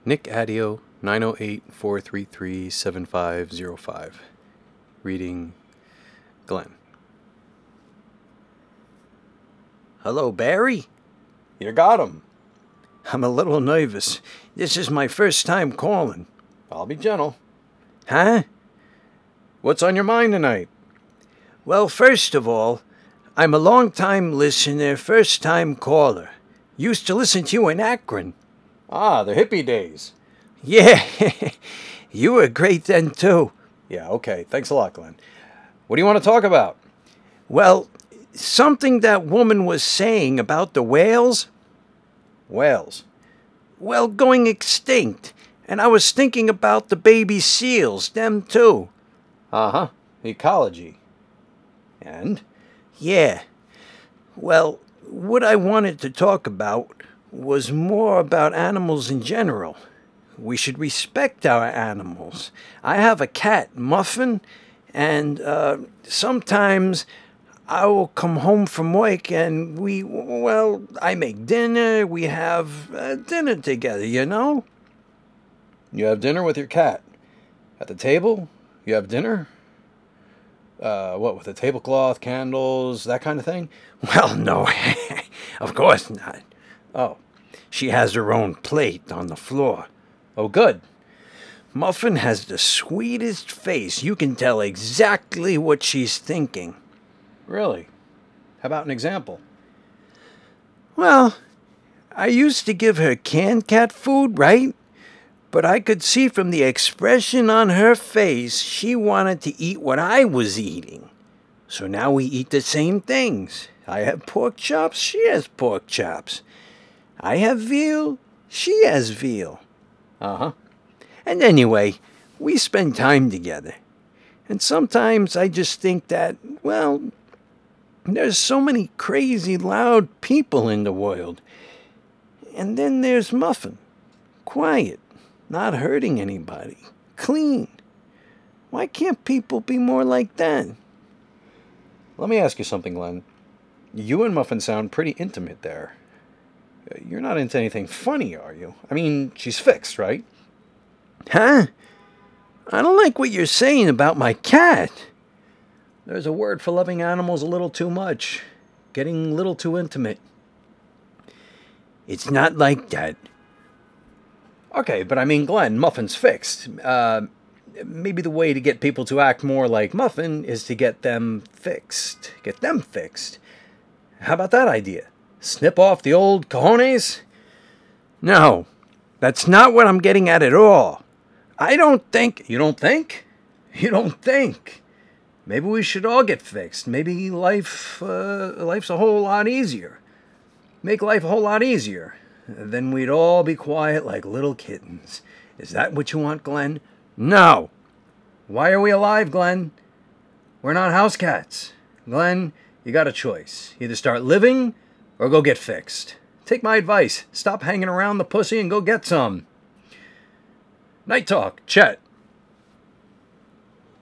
Nick Adio, 908-433-7505. Reading Glenn. Hello, Barry? You got him. I'm a little nervous. This is my first time calling. I'll be gentle. Huh? What's on your mind tonight? Well, first of all, I'm a long-time listener, first-time caller. Used to listen to you in Akron. Ah, the hippie days. Yeah, you were great then, too. Yeah, okay. Thanks a lot, Glenn. What do you want to talk about? Well, something that woman was saying about the whales. Whales. Well, going extinct. And I was thinking about the baby seals, them too. Uh-huh. Ecology. And? Yeah. Well, what I wanted to talk about was more about animals in general. We should respect our animals. I have a cat, Muffin, and sometimes I will come home from work and I make dinner. We have dinner together, you know? You have dinner with your cat. At the table? You have dinner? With a tablecloth, candles, that kind of thing? Well, no, of course not. Oh. She has her own plate on the floor. Oh, good. Muffin has the sweetest face. You can tell exactly what she's thinking. Really? How about an example? Well, I used to give her canned cat food, right? But I could see from the expression on her face she wanted to eat what I was eating. So now we eat the same things. I have pork chops, she has pork chops. I have veal, she has veal. Uh-huh. And anyway, we spend time together. And sometimes I just think that, there's so many crazy, loud people in the world. And then there's Muffin. Quiet, not hurting anybody, clean. Why can't people be more like that? Let me ask you something, Glenn. You and Muffin sound pretty intimate there. You're not into anything funny, are you? I mean, she's fixed, right? Huh? I don't like what you're saying about my cat. There's a word for loving animals a little too much. Getting a little too intimate. It's not like that. Okay, but I mean, Glenn, Muffin's fixed. Maybe the way to get people to act more like Muffin is to get them fixed. Get them fixed. How about that idea? Snip off the old cojones? No, that's not what I'm getting at all. I don't think... You don't think? You don't think? Maybe we should all get fixed. Maybe life's a whole lot easier. Make life a whole lot easier. Then we'd all be quiet like little kittens. Is that what you want, Glenn? No. Why are we alive, Glenn? We're not house cats. Glenn, you got a choice. Either start living or go get fixed. Take my advice. Stop hanging around the pussy and go get some. Night Talk, Chet.